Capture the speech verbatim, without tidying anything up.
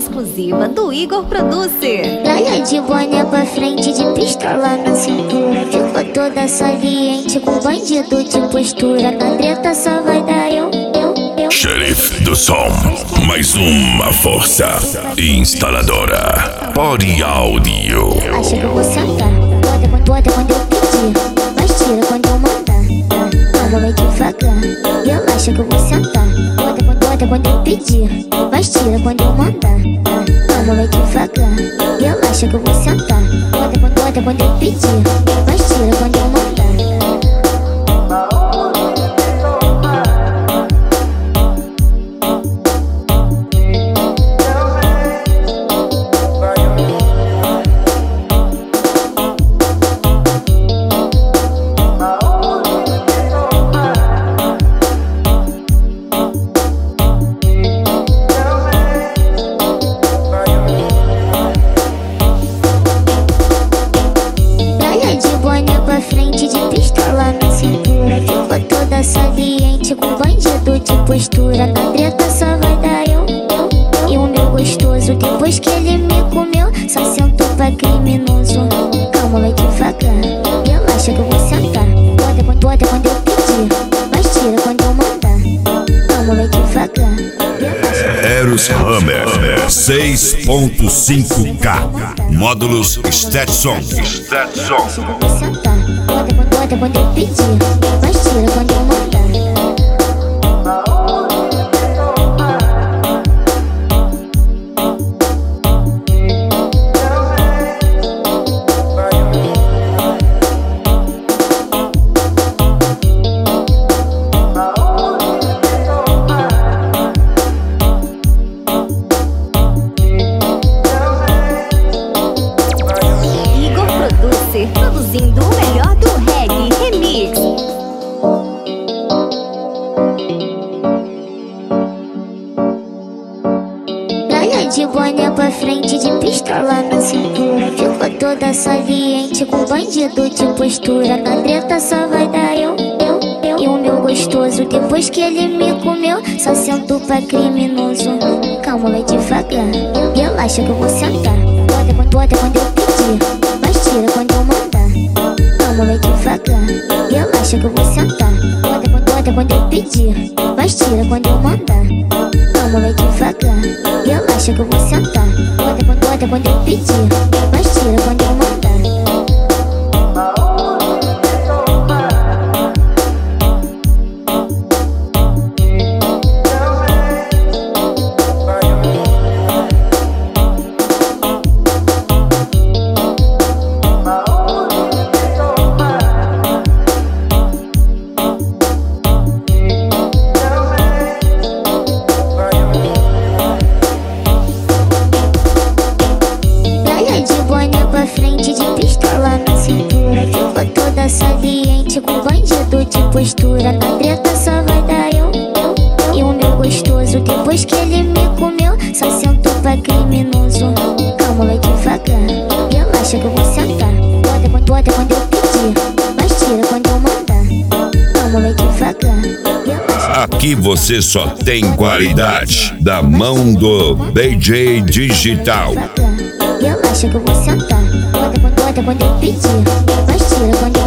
exclusiva do Igor Producer. Praia de boné pra frente, de pistola na cintura. Ficou toda saliente, com bandido de postura. Na treta só vai dar eu, eu, eu. Xerife do som, mais uma força instaladora. Pode Áudio. Acha que eu vou sentar? Bota, bota quando eu pedir, mas tira quando eu mandar. Ela vai devagar e ela acha que eu vou sentar. Bota, bota quando eu pedir, mas tira quando eu mandar. Ela vai devagar e ela acha que eu vou sentar. Bota, bota quando eu pedir, mas tira quando eu mandar. Frente de pistola na cintura. Ficou toda saliente, com bandido de postura. Na treta só vai dar eu, eu, eu. E o meu gostoso, depois que ele me comeu, só sentou pra criminoso. Calma, vai devagar e ela acha que eu vou sentar. Bota, bota quando eu pedir, mas tira quando eu mandar. Calma, vai devagar e ela acha que eu vou sentar. Eros Hammer seis ponto cinco K. Módulos Stetson. Stetson. Bota, bota quando eu pedir, mas tira quando eu mandar. Igor Producer, produzindo o melhor do reggae remix. Praia de boné pra frente, de pistola na cintura. Ficou toda saliente, com bandido de postura. Na treta só vai dar eu, eu, eu. E o meu gostoso, depois que ele me comeu, só sentou pra criminoso. Calma, vai devagar e ela acha que eu vou sentar. Bota, bota quando eu pedir, mas tira quando eu mandar. Calma, vai devagar e ela acha que eu vou sentar. Bota, bota quando eu pedir, mas tira quando eu mandar. Calma, vai devagar e ela acha que eu vou sentar. Bota, bota quando eu pedir, mas tira quando eu mandar. Frente de pistola na cintura. Ficou toda saliente, com bandido de postura. Na treta só vai dar eu, eu, eu. E o meu gostoso, depois que ele me comeu, só sentou pra criminoso. Calma, vai devagar e ela acha que eu vou sentar. Bota, bota quando eu pedir, mas tira quando eu mandar. Calma, vai devagar e ela acha. Aqui você só tem qualidade da mão do B J Digital. E ela acha que eu vou sentar. Bota, bota quando eu pedir, mas tira quando eu